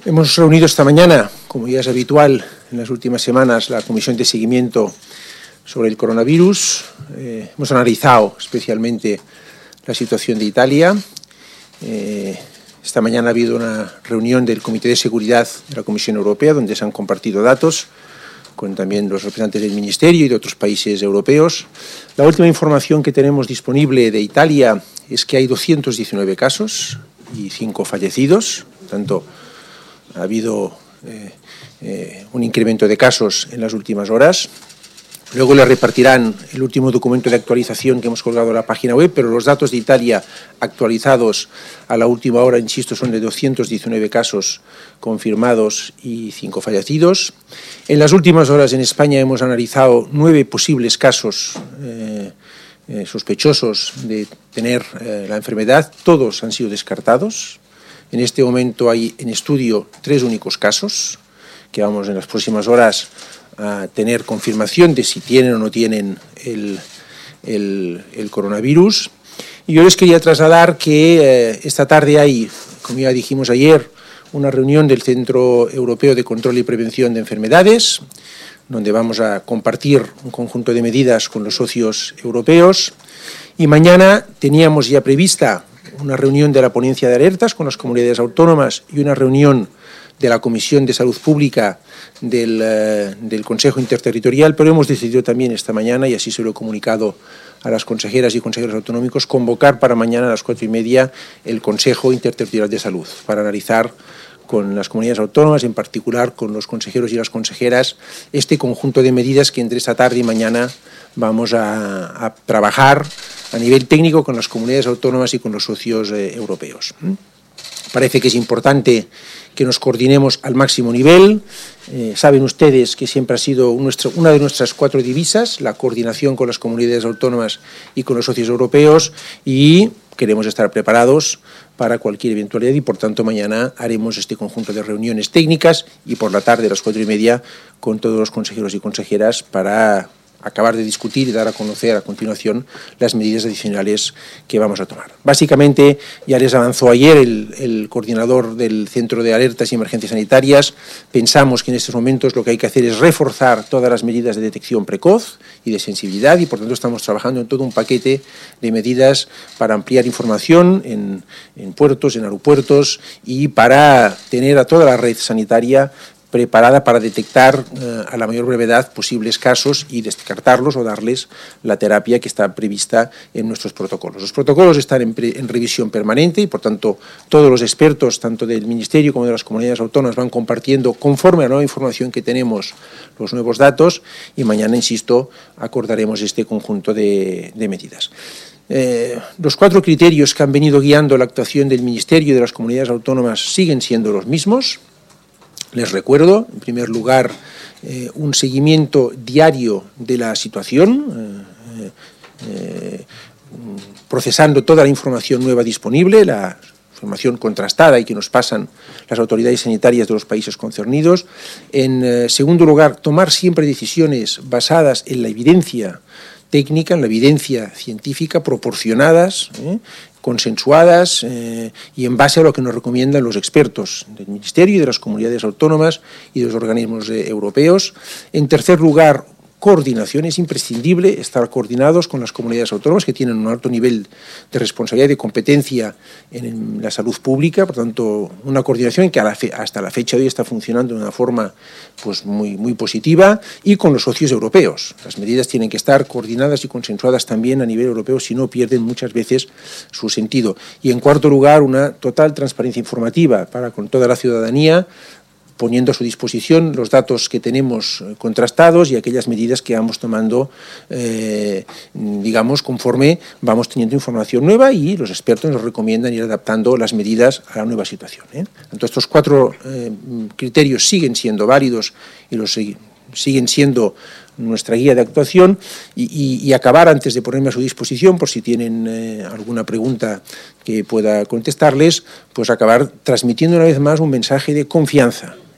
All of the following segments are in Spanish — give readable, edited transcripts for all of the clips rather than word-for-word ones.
Hemos reunido esta mañana, como ya es habitual en las últimas semanas, la Comisión de Seguimiento sobre el coronavirus. Hemos analizado especialmente la situación de Italia. Esta mañana ha habido una reunión del Comité de Seguridad de la Comisión Europea, donde se han compartido datos con también los representantes del Ministerio y de otros países europeos. La última información que tenemos disponible de Italia es que hay 219 casos y 5 fallecidos. Por tanto, ha habido un incremento de casos en las últimas horas. Luego le repartirán el último documento de actualización que hemos colgado en la página web, pero los datos de Italia actualizados a la última hora, insisto, son de 219 casos confirmados y 5 fallecidos. En las últimas horas en España hemos analizado 9 posibles casos sospechosos de tener la enfermedad. Todos han sido descartados. En este momento hay en estudio 3 únicos casos, que vamos en las próximas horas a tener confirmación de si tienen o no tienen el coronavirus. Y yo les quería trasladar que esta tarde hay, como ya dijimos ayer, una reunión del Centro Europeo de Control y Prevención de Enfermedades, donde vamos a compartir un conjunto de medidas con los socios europeos. Y mañana teníamos ya prevista una reunión de la ponencia de alertas con las comunidades autónomas y una reunión de la Comisión de Salud Pública del Consejo Interterritorial, pero hemos decidido también esta mañana, y así se lo he comunicado a las consejeras y consejeros autonómicos, convocar para mañana a las 4:30 el Consejo Interterritorial de Salud para analizar con las comunidades autónomas, en particular con los consejeros y las consejeras, este conjunto de medidas que entre esta tarde y mañana vamos a trabajar a nivel técnico con las comunidades autónomas y con los socios europeos. Parece que es importante que nos coordinemos al máximo nivel. Saben ustedes que siempre ha sido una de nuestras 4 divisas, la coordinación con las comunidades autónomas y con los socios europeos, y queremos estar preparados para cualquier eventualidad y, por tanto, mañana haremos este conjunto de reuniones técnicas y por la tarde a las 4:30 con todos los consejeros y consejeras para acabar de discutir y dar a conocer a continuación las medidas adicionales que vamos a tomar. Básicamente, ya les avanzó ayer el coordinador del Centro de Alertas y Emergencias Sanitarias. Pensamos que en estos momentos lo que hay que hacer es reforzar todas las medidas de detección precoz y de sensibilidad y, por tanto, estamos trabajando en todo un paquete de medidas para ampliar información en puertos, en aeropuertos y para tener a toda la red sanitaria preparada para detectar a la mayor brevedad posibles casos y descartarlos o darles la terapia que está prevista en nuestros protocolos. Los protocolos están en revisión permanente y, por tanto, todos los expertos, tanto del Ministerio como de las comunidades autónomas, van compartiendo, conforme a la nueva información que tenemos, los nuevos datos y mañana, insisto, acordaremos este conjunto de medidas. Los 4 criterios que han venido guiando la actuación del Ministerio y de las comunidades autónomas siguen siendo los mismos. Les recuerdo, en primer lugar, un seguimiento diario de la situación, procesando toda la información nueva disponible, la información contrastada y que nos pasan las autoridades sanitarias de los países concernidos. En segundo lugar, tomar siempre decisiones basadas en la evidencia técnica, en la evidencia científica, proporcionadas, consensuadas y en base a lo que nos recomiendan los expertos del Ministerio y de las comunidades autónomas y de los organismos europeos. En tercer lugar, coordinación. Es imprescindible estar coordinados con las comunidades autónomas que tienen un alto nivel de responsabilidad y de competencia en la salud pública, por tanto, una coordinación que hasta la fecha de hoy está funcionando de una forma pues, muy positiva, y con los socios europeos. Las medidas tienen que estar coordinadas y consensuadas también a nivel europeo, si no pierden muchas veces su sentido. Y en cuarto lugar, una total transparencia informativa para con toda la ciudadanía, poniendo a su disposición los datos que tenemos contrastados y aquellas medidas que vamos tomando, digamos, conforme vamos teniendo información nueva y los expertos nos recomiendan ir adaptando las medidas a la nueva situación. Entonces, estos 4 criterios siguen siendo válidos y siguen siendo nuestra guía de actuación y acabar, antes de ponerme a su disposición, por si tienen alguna pregunta que pueda contestarles, pues acabar transmitiendo una vez más un mensaje de confianza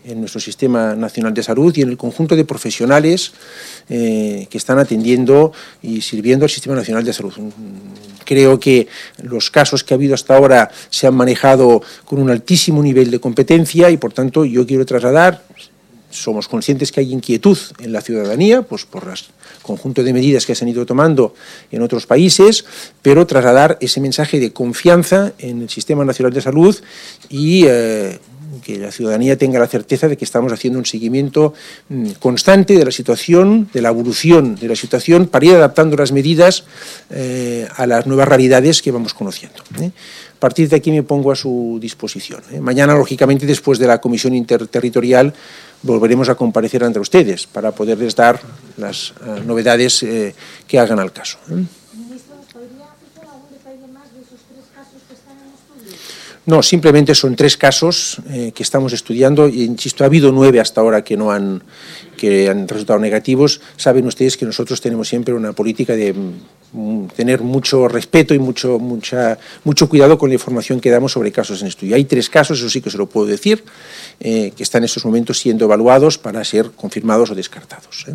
en nuestro Sistema Nacional de Salud y en el conjunto de profesionales que están atendiendo y sirviendo al Sistema Nacional de Salud. Creo que los casos que ha habido hasta ahora se han manejado con un altísimo nivel de competencia y, por tanto, yo quiero trasladar, somos conscientes que hay inquietud en la ciudadanía, pues por el conjunto de medidas que se han ido tomando en otros países, pero trasladar ese mensaje de confianza en el Sistema Nacional de Salud y que la ciudadanía tenga la certeza de que estamos haciendo un seguimiento constante de la situación, de la evolución de la situación, para ir adaptando las medidas a las nuevas realidades que vamos conociendo. A partir de aquí me pongo a su disposición. Mañana, lógicamente, después de la Comisión Interterritorial, volveremos a comparecer ante ustedes para poderles dar las novedades que hagan al caso. Ministro, ¿podría hacer algún detalle más de esos 3 casos que están en estudio? No, simplemente son 3 casos que estamos estudiando y, insisto, ha habido 9 hasta ahora que han resultado negativos. Saben ustedes que nosotros tenemos siempre una política de tener mucho respeto y mucho cuidado con la información que damos sobre casos en estudio. Hay 3 casos, eso sí que se lo puedo decir, que están en estos momentos siendo evaluados para ser confirmados o descartados.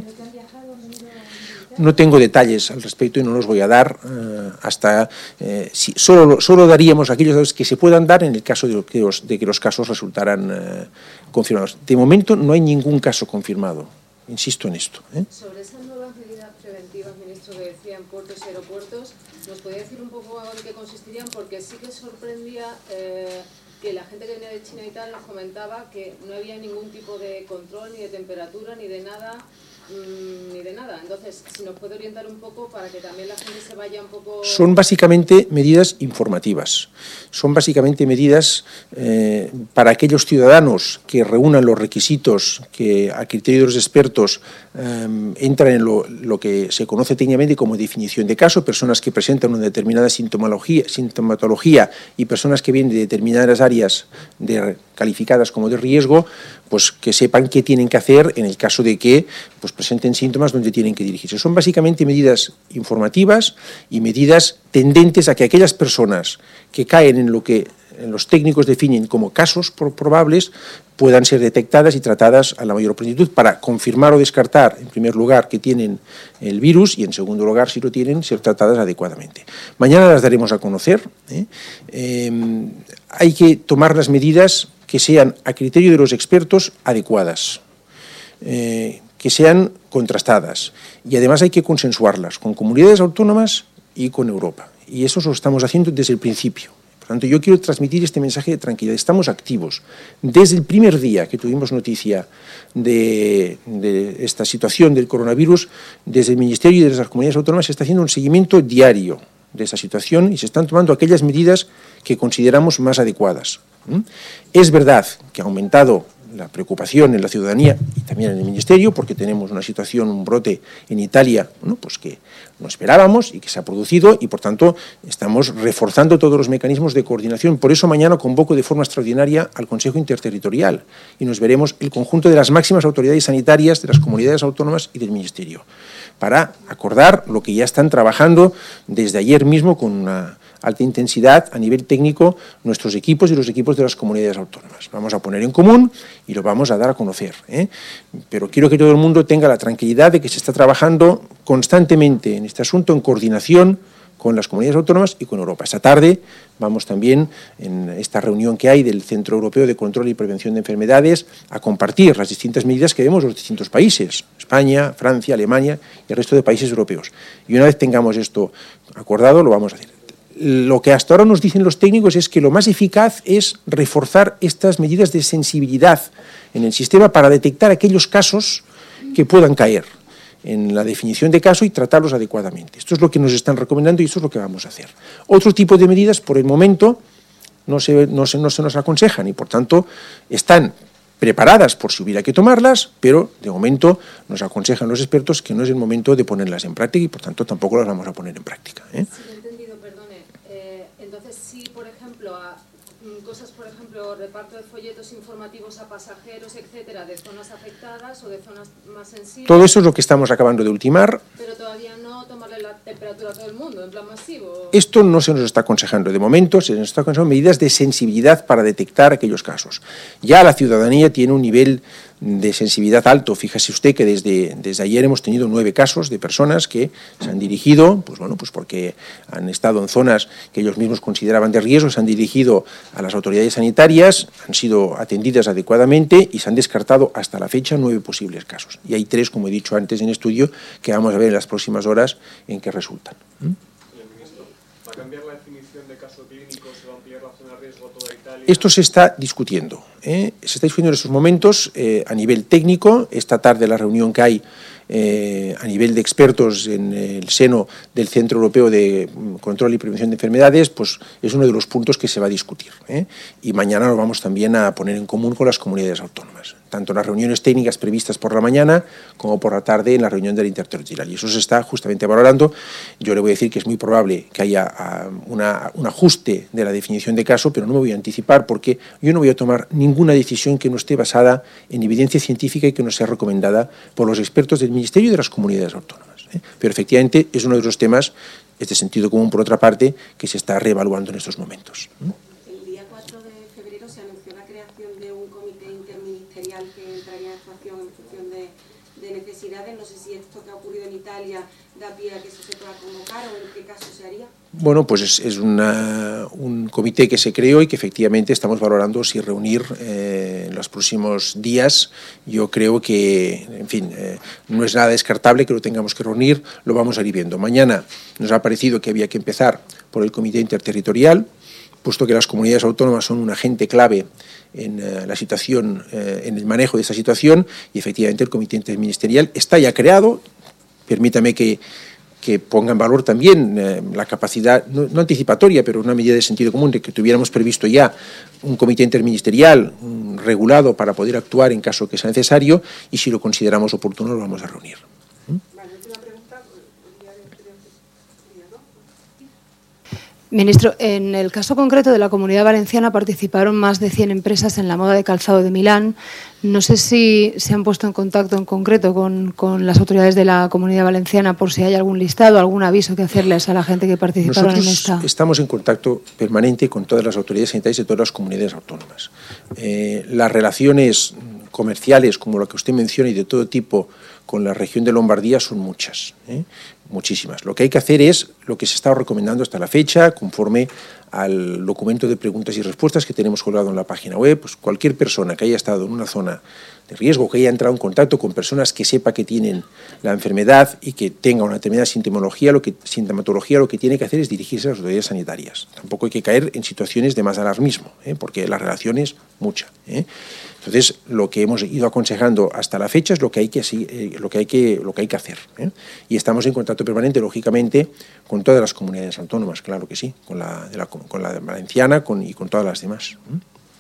No tengo detalles al respecto y no los voy a dar hasta... solo daríamos aquellos datos que se puedan dar en el caso de que los casos resultaran confirmados. De momento no hay ningún caso confirmado, insisto en esto. Sobre esas nuevas medidas preventivas, ministro, que decía en puertos y aeropuertos, ¿nos podría decir un poco en qué consistirían? Porque sí que sorprendía que la gente que venía de China y tal nos comentaba que no había ningún tipo de control, ni de temperatura, ni de nada. Entonces, si nos puede orientar un poco para que también la gente se vaya un poco... Son básicamente medidas informativas, son básicamente medidas para aquellos ciudadanos que reúnan los requisitos que a criterio de los expertos entran en lo que se conoce técnicamente como definición de caso, personas que presentan una determinada sintomatología y personas que vienen de determinadas áreas calificadas como de riesgo, pues que sepan qué tienen que hacer en el caso de que pues presenten síntomas donde tienen que dirigirse. Son básicamente medidas informativas y medidas tendentes a que aquellas personas que caen en lo que los técnicos definen como casos probables puedan ser detectadas y tratadas a la mayor prontitud para confirmar o descartar, en primer lugar, que tienen el virus y, en segundo lugar, si lo tienen, ser tratadas adecuadamente. Mañana las daremos a conocer. Hay que tomar las medidas que sean, a criterio de los expertos, adecuadas, que sean contrastadas. Y además hay que consensuarlas con comunidades autónomas y con Europa. Y eso lo estamos haciendo desde el principio. Por tanto, yo quiero transmitir este mensaje de tranquilidad. Estamos activos. Desde el primer día que tuvimos noticia de esta situación del coronavirus, desde el Ministerio y desde las comunidades autónomas se está haciendo un seguimiento diario de esa situación y se están tomando aquellas medidas que consideramos más adecuadas. Es verdad que ha aumentado la preocupación en la ciudadanía y también en el Ministerio, porque tenemos una situación, un brote en Italia, pues que no esperábamos y que se ha producido y, por tanto, estamos reforzando todos los mecanismos de coordinación. Por eso mañana convoco de forma extraordinaria al Consejo Interterritorial y nos veremos el conjunto de las máximas autoridades sanitarias de las comunidades autónomas y del Ministerio para acordar lo que ya están trabajando desde ayer mismo con una alta intensidad a nivel técnico nuestros equipos y los equipos de las comunidades autónomas. Vamos a poner en común y lo vamos a dar a conocer. Pero quiero que todo el mundo tenga la tranquilidad de que se está trabajando constantemente en este asunto en coordinación con las comunidades autónomas y con Europa. Esta tarde vamos también, en esta reunión que hay del Centro Europeo de Control y Prevención de Enfermedades, a compartir las distintas medidas que vemos en los distintos países, España, Francia, Alemania y el resto de países europeos. Y una vez tengamos esto acordado, lo vamos a hacer. Lo que hasta ahora nos dicen los técnicos es que lo más eficaz es reforzar estas medidas de sensibilidad en el sistema para detectar aquellos casos que puedan caer en la definición de caso y tratarlos adecuadamente. Esto es lo que nos están recomendando y esto es lo que vamos a hacer. Otro tipo de medidas, por el momento, no se nos aconsejan y, por tanto, están preparadas por si hubiera que tomarlas, pero de momento nos aconsejan los expertos que no es el momento de ponerlas en práctica y, por tanto, tampoco las vamos a poner en práctica. Sí, lo he entendido, perdone. Entonces, si, por ejemplo, cosas, por ejemplo, reparto de folletos informativos a pasajeros, etcétera, de zonas afectadas o de zonas más sensibles. Todo eso es lo que estamos acabando de ultimar. Pero todavía no tomarle la temperatura a todo el mundo, en plan masivo. Esto no se nos está aconsejando de momento, se nos está aconsejando medidas de sensibilidad para detectar aquellos casos. Ya la ciudadanía tiene un nivel de sensibilidad alto. Fíjese usted que desde ayer hemos tenido 9 casos de personas que se han dirigido, pues bueno, pues porque han estado en zonas que ellos mismos consideraban de riesgo, se han dirigido a las autoridades sanitarias, han sido atendidas adecuadamente y se han descartado hasta la fecha 9 posibles casos. Y hay 3, como he dicho antes, en estudio que vamos a ver en las próximas horas en qué resultan. ¿Va a cambiar la definición de caso clínico? ¿Se va a ampliar la zona de riesgo a toda Italia? Esto se está discutiendo. Se está discutiendo en estos momentos a nivel técnico. Esta tarde la reunión que hay a nivel de expertos en el seno del Centro Europeo de Control y Prevención de Enfermedades, pues es uno de los puntos que se va a discutir. Y mañana lo vamos también a poner en común con las comunidades autónomas, tanto en las reuniones técnicas previstas por la mañana como por la tarde en la reunión de la interterritorial. Y eso se está justamente valorando. Yo le voy a decir que es muy probable que haya un ajuste de la definición de caso, pero no me voy a anticipar porque yo no voy a tomar ninguna decisión que no esté basada en evidencia científica y que no sea recomendada por los expertos del Ministerio y de las comunidades autónomas. Pero efectivamente es uno de los temas, este sentido común por otra parte, que se está reevaluando en estos momentos. El día 4 de febrero se anunció la creación de un comité interministerial que entraría en actuación en función de necesidades. No sé si esto que ha ocurrido en Italia da pie a que eso se pueda convocar o en qué caso se haría. Bueno, pues es un comité que se creó y que efectivamente estamos valorando si reunir en los próximos días. Yo creo que, en fin, no es nada descartable que lo tengamos que reunir, lo vamos a ir viendo. Mañana nos ha parecido que había que empezar por el comité interterritorial, puesto que las comunidades autónomas son un agente clave en la situación, en el manejo de esa situación, y efectivamente el comité interministerial está ya creado. Permítame que ponga en valor también la capacidad, no anticipatoria, pero una medida de sentido común, de que tuviéramos previsto ya un comité interministerial regulado para poder actuar en caso que sea necesario, y si lo consideramos oportuno lo vamos a reunir. Ministro, en el caso concreto de la Comunidad Valenciana participaron más de 100 empresas en la moda de calzado de Milán. No sé si se han puesto en contacto en concreto con las autoridades de la Comunidad Valenciana por si hay algún listado, algún aviso que hacerles a la gente que participaron en esta. Nosotros estamos en contacto permanente con todas las autoridades sanitarias de todas las comunidades autónomas. Las relaciones comerciales, como la que usted menciona, y de todo tipo con la región de Lombardía son muchas, muchísimas. Lo que hay que hacer es lo que se está recomendando hasta la fecha, conforme al documento de preguntas y respuestas que tenemos colgado en la página web. Pues cualquier persona que haya estado en una zona de riesgo, que haya entrado en contacto con personas que sepa que tienen la enfermedad y que tenga una determinada sintomatología, lo que tiene que hacer es dirigirse a las autoridades sanitarias. Tampoco hay que caer en situaciones de más alarmismo, porque la relación es mucha. Entonces, lo que hemos ido aconsejando hasta la fecha es lo que hay que hacer. Y estamos en contacto permanente, lógicamente, con todas las comunidades autónomas, claro que sí, con la valenciana y con todas las demás.